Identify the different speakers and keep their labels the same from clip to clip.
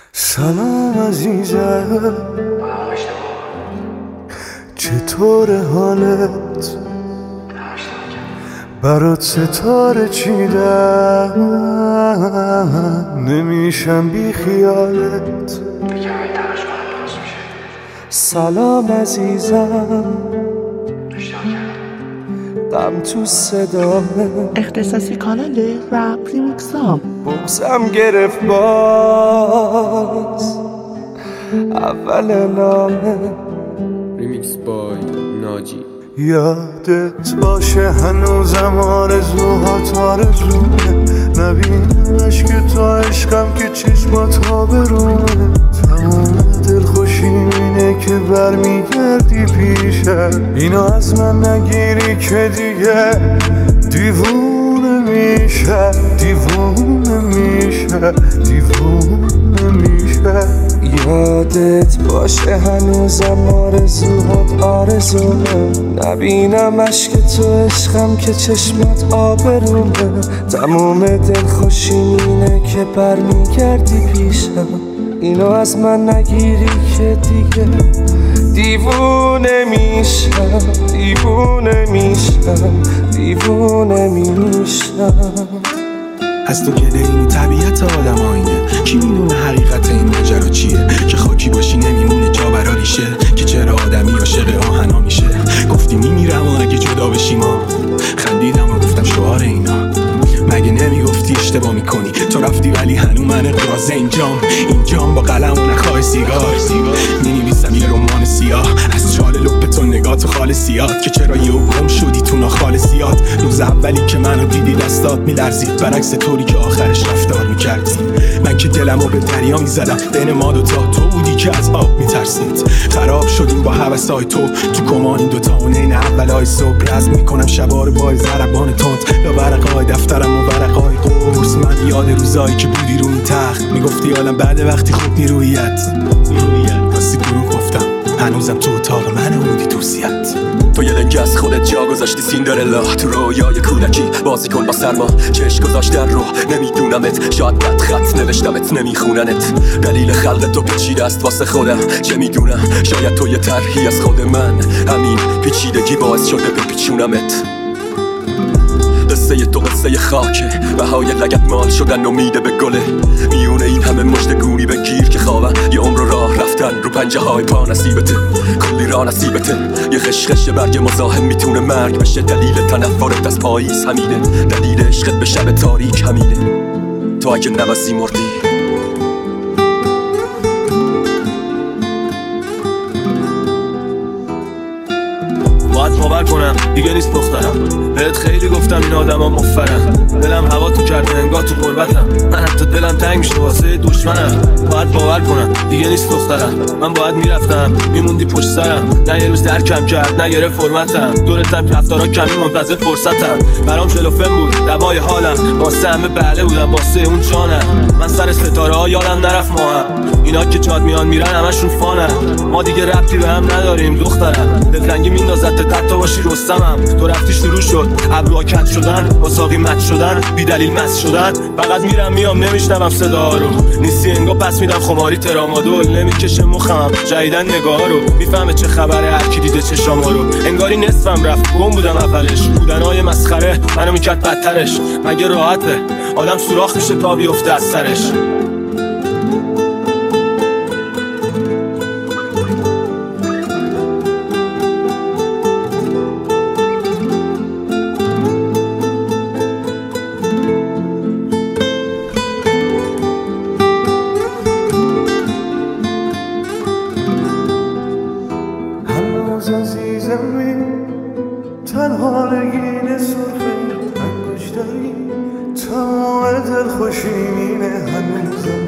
Speaker 1: سلام عزیزم، چطور حالت؟ برات ستاره چیدم، نمیشم بی خیالت. سلام عزیزم، غم تو صدامه،
Speaker 2: اختصاصی کانال رپ ریمیکسام.
Speaker 1: بغزم گرفت باز اول نامه.
Speaker 3: ریمیکس بای ناجی.
Speaker 1: یادت باشه هنوزم آرزوهات آرزومه، نبینمش که تو عشقم که چشمات ها برومه. تمام دلخوشیم اینه که برمیگردی پیشم، اینو از من نگیری که دیگه دیوونه میشه، دیوونه میشه، دیوونه میشه. یادت باشه هنوزم آرزوهات آرزومه، نبینم عشق تو عشقم که چشمات آبرومه. تموم دلخوشیم اینه که برمیگردی پیشم، اینو از من نگیری که دیگه دیوونه میشم، دیوونه میشم، دیوونه میشم.
Speaker 4: از تو گله اینی طبیعت آدم آینه، کی میدونه حقیقت این ماجرا چیه؟ که خاکی باشی نمیمونه جا برا ریشه، که چرا آدمی عاشق آهنا میشه. گفتی میمیرم و اگه جدا بشیم ها، خندیدم و گفتم شعار اینا. مگه نمیگفتی اشتباه میکنی؟ تو رفتی ولی هنو من اقراض اینجام با قلم و نخواه سیگار مینویسم یه رمان سیاه از چال لپ تو نگات خال سیاد، که چرا یهو گم شدی تو ناخال سیاد. روز اولی که منو دیدی دستات میلرزید، برعکس طوری که آخرش رفتار میکردی. من که دلمو به دریا میزدم، بین ما دوتا تو بودی که از آب میترسید. خراب شدیم با هوسای تو کمان این دوتا و نین اولای صبح. رزم میکنم شبا رو با ضربان تند یا ورقای دفترم و ورقای قرص. من یاد روزایی که بودی رو این تخت میگفتی عالم بعد وقتی خوب نیرویت راستی دروغ گفتم، هنوزم تو اتاق من بودی توصیت.
Speaker 5: تو یه لنگه از خودت جا گذاشتی سیندرلا، تو رویای کودکی بازی کن با سرما. چشم گذاشتن رو نمیدونمت، شاید بد خط نوشتمت نمیخوننت. دلیل خلق تو پیچیده است واسه خودم، چه میدونم شاید تو یه طرحی از خود من. همین پیچیدگی باعث شده بپیچونمت. قصه تو قصه خاکه، بهای لگت مال شدن امیده به گله. میونه این همه مژدگونی بگیر که خوابم، یه عمر راه رفتن رو پنجه های پا نصیبته. کلی راه نصیبته، یه خشخش برگ مزاحم میتونه مرگ بشه. دلیل تنفرت از پاییز همینه، دلیل عشقت به شب تاریک همینه. تو اگه نوزی مردی
Speaker 6: باید باور کنم دیگه نیست دخترم. بهت خیلی گفتم این آدم ها مفرن، دلم هوا تو کرده انگاه تو قربتم. من حتی دلم تنگ میشه واسه دشمنم. باید باور کنم دیگه نیست دخترم. من باید میرفتم میموندی پشت سرم، نه یه روز درکم کرد نه گرفت فرمتم. دورتم رفتارا کمی منتظر فرصتم. برام جلوفن بود دوای حالم، واسه همه بله بودم واسه اون جانم. من سر ستاره ها یادم نرفت ما هم، اینا که جاد میان میرن همشون فانن. ما دیگه ربطی به هم نداریم دخترم. دلتنگی میندازد حتی باشی رستمم. تو رفتی شروع شد ابروها کج شدن، واساقی مچ شدن، بی دلیل مست شدن. فقط میرم میام نمیشنوم صدا رو، نیستی انگار پس میدم خماری ترامادول. نمیکشه مخم جدیدن نگاه رو، میفهمه چه خبره هر کی دیده چشامو رو. انگاری نصفم رفت گم بودم اولش، بودنهای مسخره منو میکرد بدترش. مگه راحته آدم سوراخ میشه تا بیفته از سرش.
Speaker 1: عزیزمی تنها نگین سرخه انگشتری، تمام دلخوشیمینه هنوزم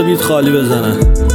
Speaker 6: بیت خالی بزنن.